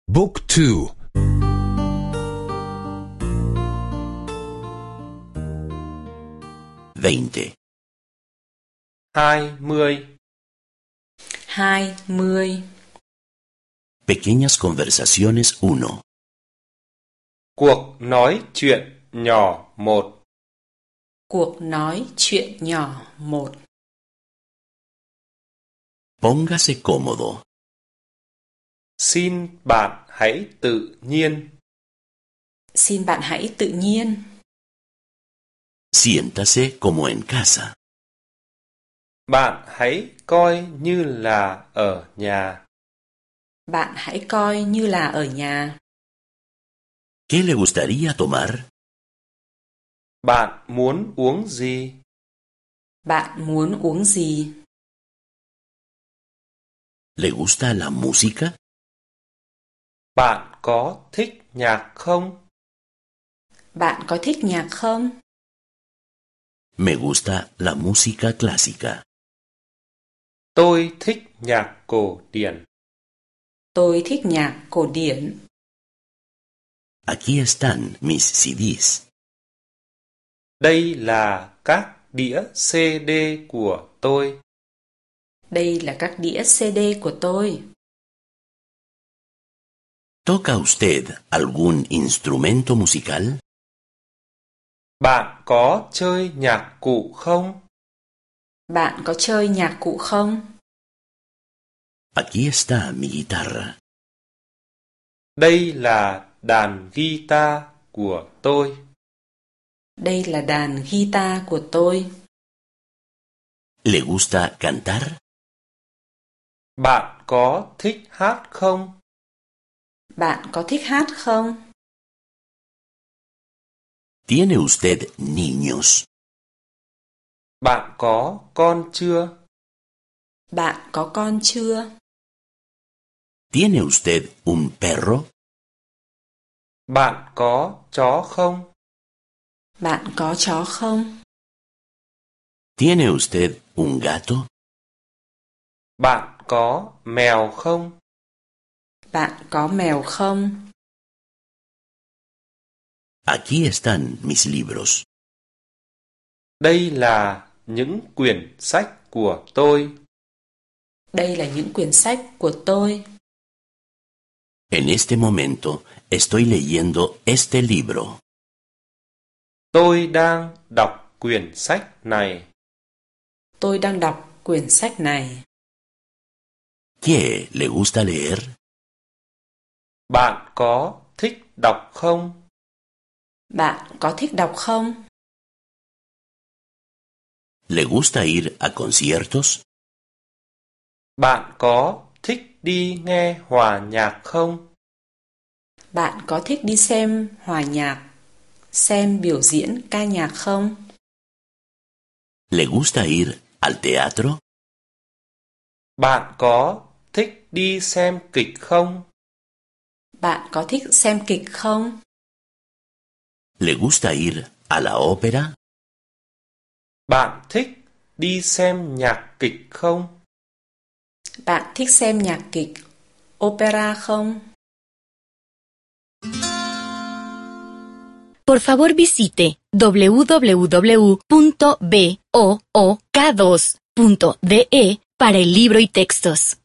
Book 2. 20. 20. 20. Pequeñas conversaciones 1. Cuộc nói chuyện nhỏ 1. Cuộc nói chuyện nhỏ 1. Póngase cómodo. Xin bạn hãy tự nhiên. Xin bạn hãy tự nhiên. Siéntase como en casa. Bạn hãy coi như là ở nhà. Bạn hãy coi như là ở nhà. ¿Qué le gustaría tomar? Bạn muốn uống gì? Bạn muốn uống gì? ¿Le gusta la música? Bạn có thích nhạc không? Bạn có thích nhạc không? Me gusta la música clásica. Tôi thích nhạc cổ điển. Tôi thích nhạc cổ điển. Aquí están mis CDs. Đây là các đĩa CD của tôi. Đây là các đĩa CD của tôi. ¿Toca usted algún instrumento musical? Bạn có chơi nhạc cụ không? Bạn có chơi nhạc cụ không? Aquí está mi guitarra. Đây là đàn guitar của tôi. Đây là đàn guitar của tôi. ¿Le gusta cantar? Bạn có thích hát không? Bạn có thích hát không? ¿Tiene usted niños? Bạn có con chưa? Bạn có con chưa? ¿Tiene usted un perro? Bạn có chó không? Bạn có chó không? ¿Tiene usted un gato? Bạn có mèo không? Bạn có mèo không? Aquí están mis libros. Đây là những quyển sách của tôi. Đây là những quyển sách của tôi. En este momento estoy leyendo este libro. Tôi đang đọc quyển sách này. Tôi đang đọc quyển sách này. ¿Qué le gusta leer? Bạn có thích đọc không? Bạn có thích đọc không? ¿Le gusta ir a conciertos? Bạn có thích đi nghe hòa nhạc không? Bạn có thích đi xem hòa nhạc, xem biểu diễn ca nhạc không? ¿Le gusta ir al teatro? Bạn có thích đi xem kịch không? Bạn có thích xem kịch không? ¿Le gusta ir a la ópera? Bạn thích đi xem nhạc kịch không? Bạn thích xem nhạc kịch opera không? Por favor visite www.book2.de para el libro y textos.